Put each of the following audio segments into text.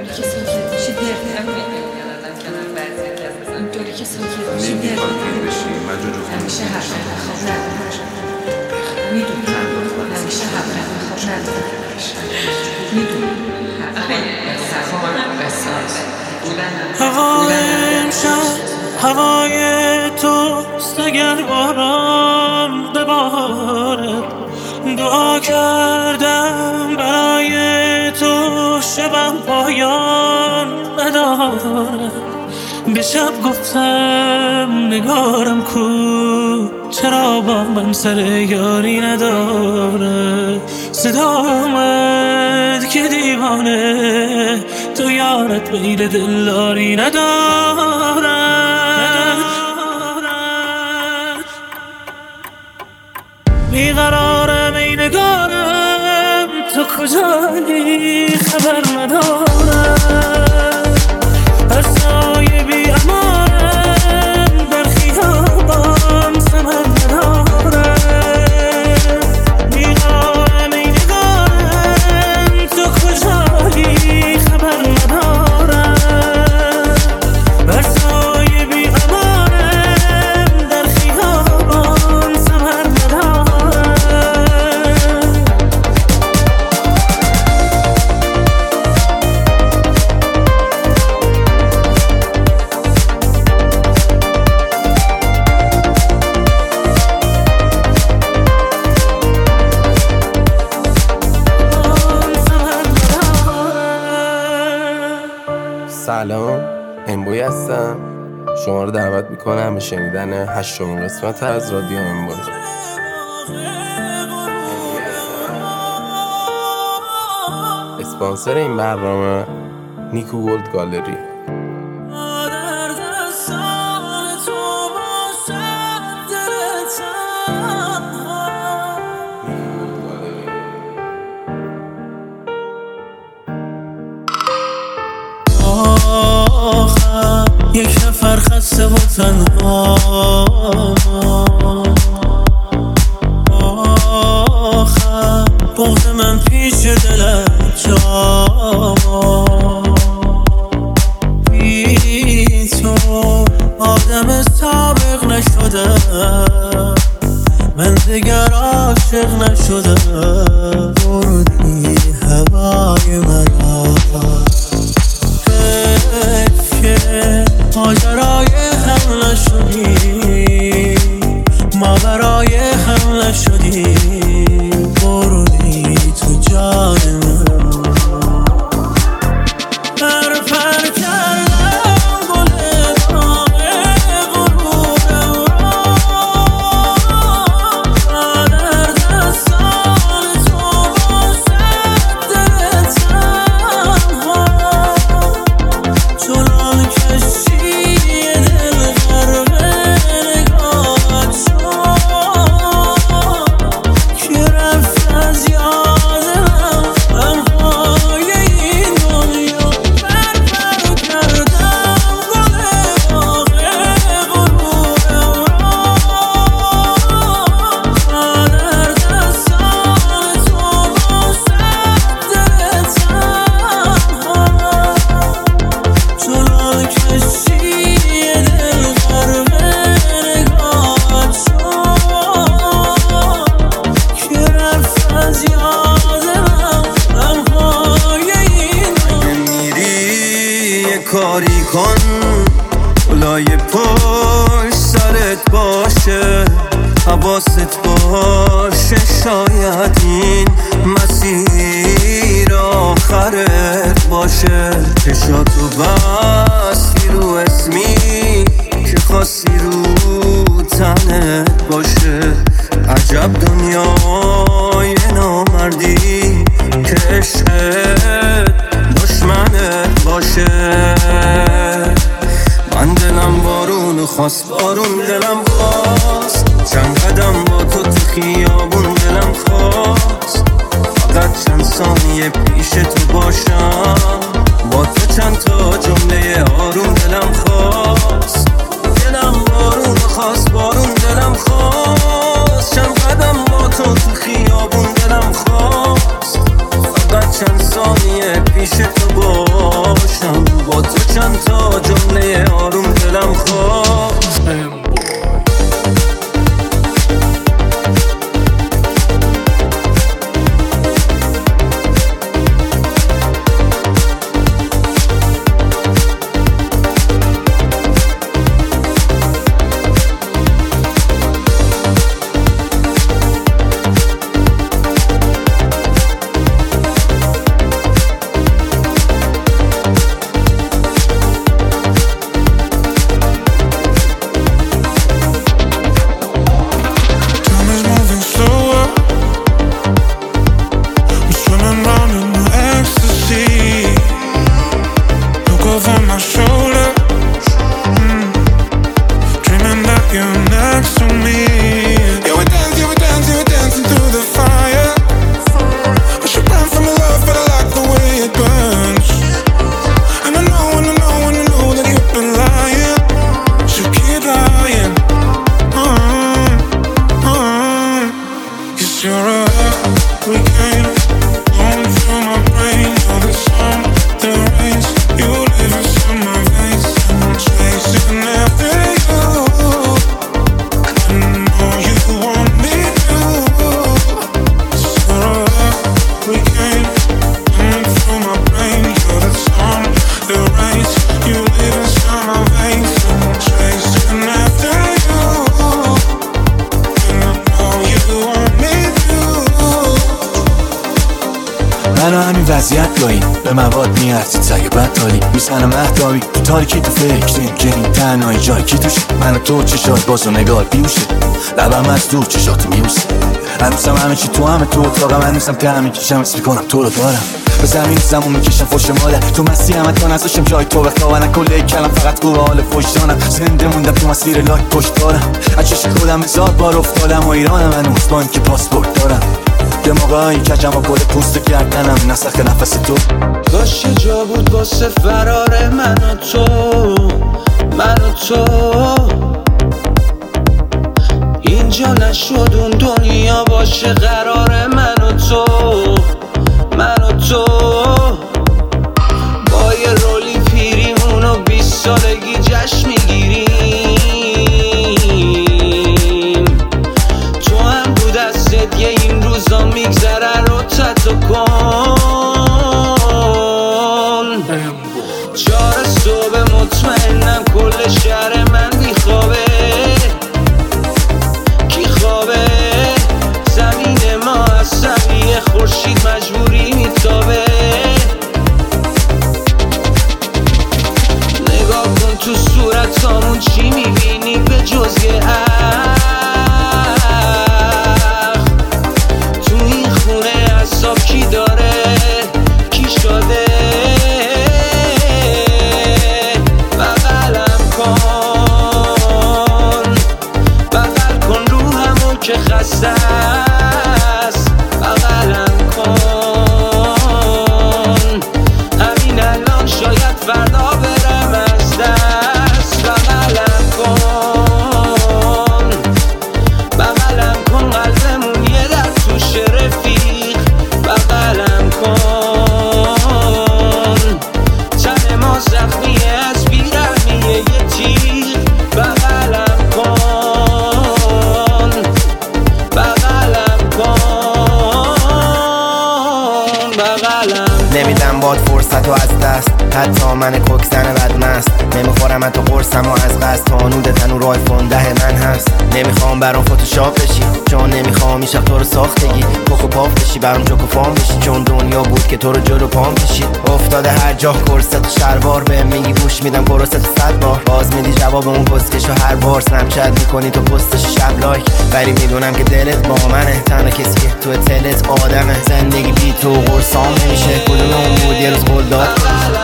اینطوری که ساکت باشی دردم نمیاد. یادم کنم بعضی از مثلا اینطوری که ساکت باشی دردم نمیاد. همیشه حرف خواب ندارم. میدونی همیشه حرف خواب ندارم. میدونی هوای امشب هوای توست، اگر باران ببارد دعا کردم برای تو شبم پایان ندارد. به شب گفتم نگارم کو، چرا با من سر یاری نداره. صدا آمد که دیوانه تو یارت غیر دلداری نداره. بیقرارم ای نگارم، تو کجایی خبر ندارم. هر سایه بی امانم در خیابان ثمر ندارم. بیقرارم ای نگارم، تو کجایی خبر ندارم. هر سایه بی امانم در خیابان ثمر ندارم. سلام، امبوی هستم. شما رو دعوت میکنم به شنیدن 8مین قسمت از رادیو امبوی. اسپانسر این برنامه نیکو ورلد گالری. یک نفر خسته و تنها، آخر بغض من پیش دلت جا. بی تو آدم سابق نشده، من دیگر عاشق نشده. بردی هوای مرا، ماجرای هم نشدی، ما برای هم نشدی. بردی تو جان من، پر کردم گل باغ غرورم را در دستان تو واسه دل تنها. چنان کشی دل غرقه نگاهت شد که رفت از یادم غمهای این دنیا. پر کردم گل باغ غرورم را در دستان تو واسه دل تنها. چنان کشی دل غرقه نگاهت شد که رفت از یادم غمهای این دنیا. میری یه کاری کن، لای پشت سرت باشه، حواست باشه. شاید این مسیر آخرت باشه. چشاتو بستی رو اسمی که خواستی رو تنت باشه. عجب دنیای نامردی که عشقت دشمنت باشه. من دلم بارون خواست، بارون دلم خواست. چند قدم با تو خیابون دلم خواست. فقط چند ثانیه پیش تو باشم، با تو چند تا جمله آروم دلم خواست. دلم بارون خواست، بارون دلم خواست. چند قدم با تو خیابون دلم خواست. فقط چند ثانیه پیش تو باشم، با تو چند تا جمله آروم دلم خواست. منو همین وضعیت داریم به مواد میارزید سگه بدتالی میزنم اهدامی تو تاریکی تو فکریم که این تنهایی جای کی توشه منو تو چشات بازو نگار بیوشه لبم از دور چشاتو میوسه هنوزم همه چی تو همه تو اتاقم هنوزم ته میکشم اسم میکنم تو رو دارم به زمین زمون میکشم فوش ماله تو مسیح همت تا نزاشم جای تو بخواه کله کلم فقط گوه حال فوشدانم زنده موندم تو مسیر لایک پشت دارم از چشم خودم هزار بار افتادم و ایرانم هنوز با این که پاسپورت دارم یه موقعی کجم و گل پوست گردنم نسخ نفس تو کاش جا بود واسه فرار من و تو اینجا نشد اون دنیا باشه قرار من و تو با یه رولی پیریمونو 20 سالگی جشن میگیریم تو هم بود دستت یه این روزا میگذره رو تتو کن چهار صبح مطمئنم کل شهر من بیخوابه کی خوابه زمین ما از سویه خورشید مجبوری میتابه نگاه کن تو صورتامون چی میبینی به جز یه تو این خونه عصاب کی داره کی شده بغل کن روحمو که خسته است بغلم کن همین الان شاید فردا برم از دست بغلم کن قلبمون یه در توش رفیق بغلم کن تن ما زخمیه از بیرحمیه یه تیر بغلم کن نمیدم باد فرصت و از دست حتی من کوکزن بدمست نمیخورم تو قرصم و از قصد تانود تنور آیفون 10 من هست نمیخوام برام فتوشاپ بشی چون نمیخوام این شب تو رو ساختگی کوکو پاپ بشی برام جوکو فام بشی چون دنیا بود که تو رو جلو پام کشید افتاده هر جا کرست و شلوار به میگی گوش میدم کرست 100 بار باز میدی جواب اون کسکش و هر بار سنپچت میکنی تو پستش شب لایک ولی میدونم که دلت با منه تنها کسی که تو تلت آدمه زندگی بی تو قرصام نمیشه کدوم اون بود یه روز قول داد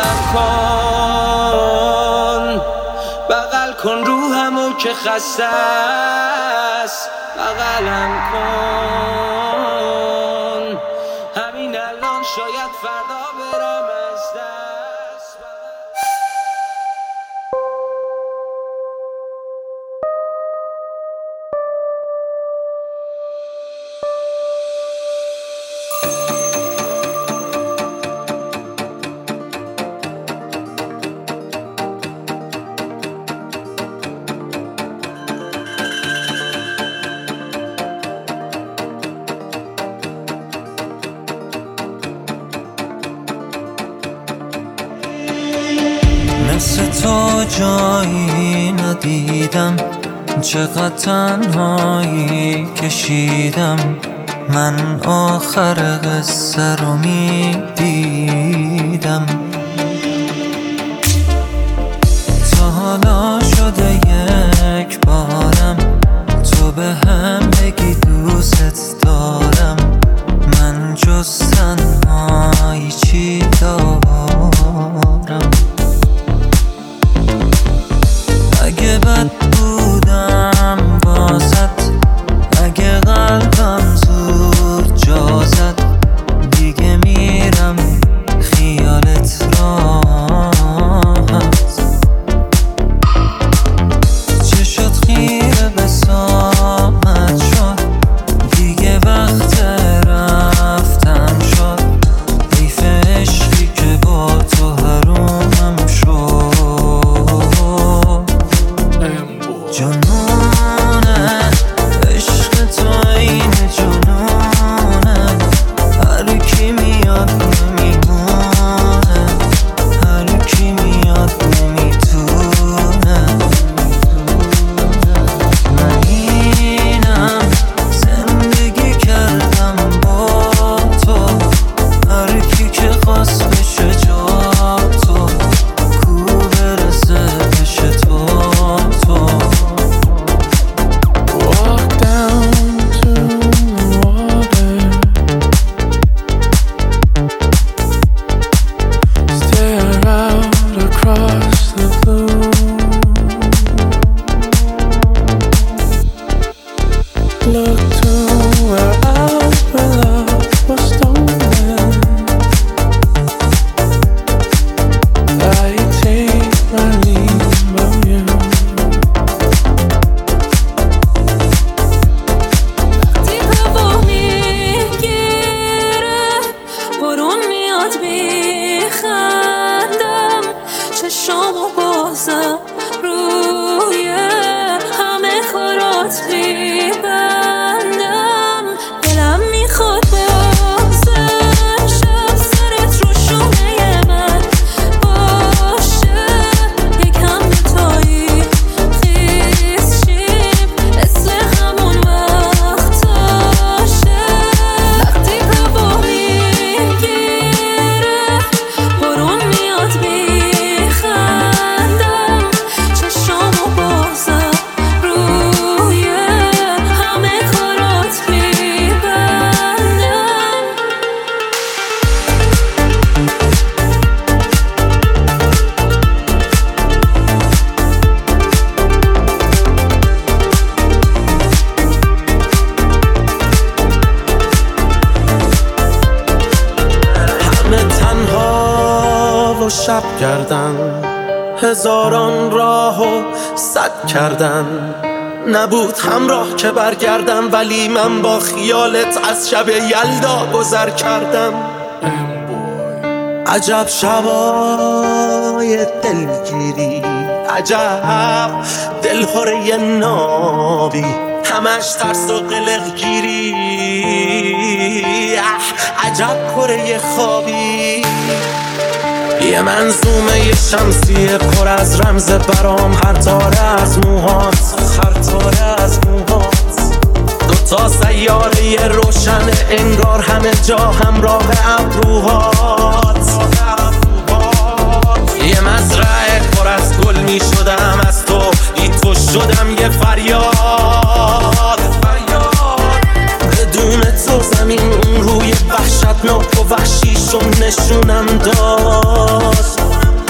بغل کن روحمو که خسته است بغلم کن همین الان شاید فردا برم از دست مثل تو جایی ندیدم، چقدر تنهایی کشیدم، من آخر قصه رو میدیدم. تا حالا شده یک بارم تو به هم بگی دوست دارم، من جز تنهایی چی دارم؟ اگه بد بودم واسط، اگه قلبم زود جا زد، دیگه میرم خیالت راحت. چه شد خیره به ساعت شد، دیگه وقت رفتن شد، حیف عشقی که با تو حرومم شد. جنونه عشق تو این جنونه، هر کی میاد نمیمونه، هر کی میاد نمیتونه. من اینم زندگی کردم با تو، هر کی که خواست بشه جا تو، کو برسه بشه تو. Walk down to the water, stare out across the blue. Look to where our love was stolen. I take my leave of you. هوا میگیره، برون میاد میخندم، چشامو بازم روی همه کارات میبندم. دلم میخواد بازم شب سرت رو شونه من باشه، یکم دوتایی خیز شیم مثل همون وقتاشه. وقتی هوا میگیره، برون میاد میخندم، چشامو بازم روی همه کارات میبندم. همه تنها و شب کردن، هزاران راه و صد کردن، نبود همراه که برگردم، ولی من با خیالت از شب یلدا گذر کردم. عجب شبای دلگیری، عجب دلهوره نابی، همش ترس و قلق گیری، عجب کره خوابی. یه منظومه یه شمسیه پر از رمز برام، هر تاره از موهات، هر تاره از موهات. دوتا سیاره روشن انگار همه جا همراه ابروهات. یه مزرعه پر از گل می شدم از تو، بی تو شدم یه فریاد. بدون تو زمین اون روی وحشتناک و وحشیشو نشونم داشت.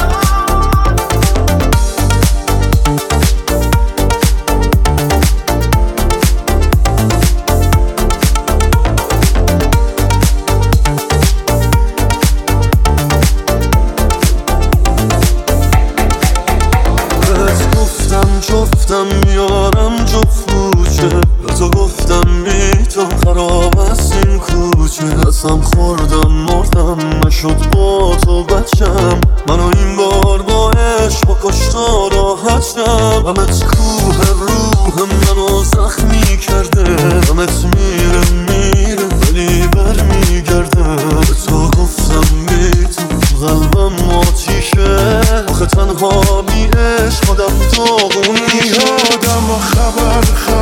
جفتم میارم جفت کوچه، به تو گفتم بی تو خراب است این کوچه. دستم خوردم مردم نشد با تو بچم، منو این بار با عشق با کشتا راحت شم. غمت کوه روح منو زخمی کرده، غمت میره ولی بر میگرده. به تو گفتم بی تو قلبم آتیشه، آخه تنها بی عشق خودم داغون یادم و خبر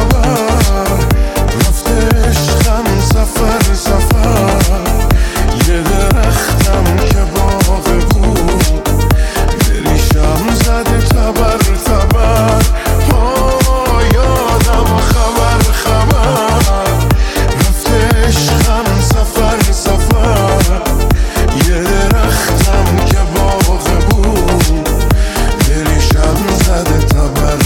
رفته عشقم سفر یه درختم که باغ بود بریشم زده تبر یادم و خبر رفته عشقم سفر یه درختم که باغ بود بریشم زده تبر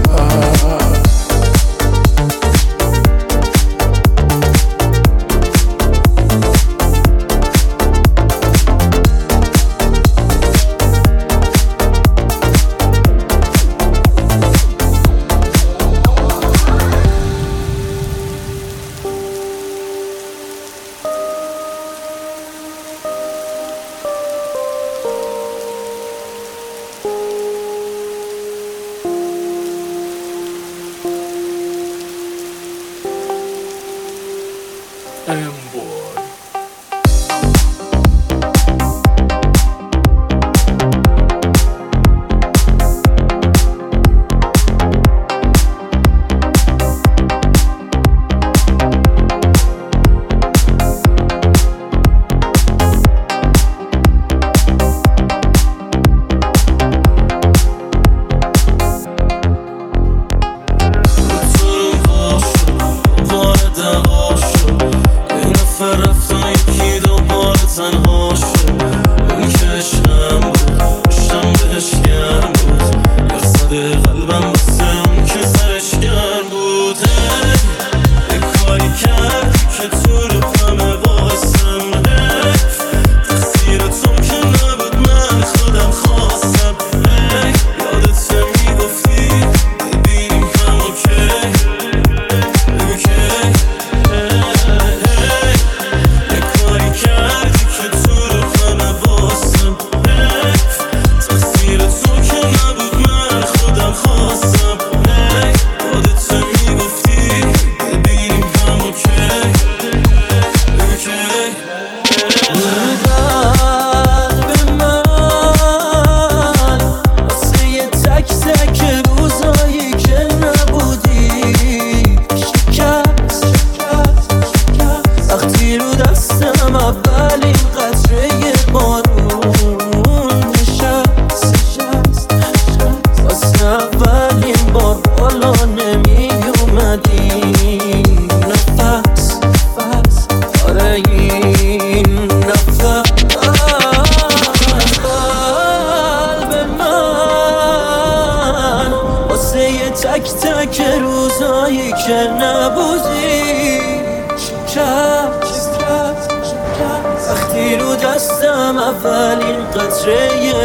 وقتی رو دستم اولین قطره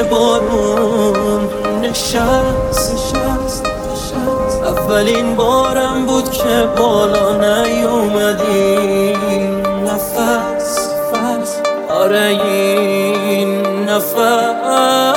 بارون نشست اولین بارم بود که بالا نیومدی نفس آره این نفس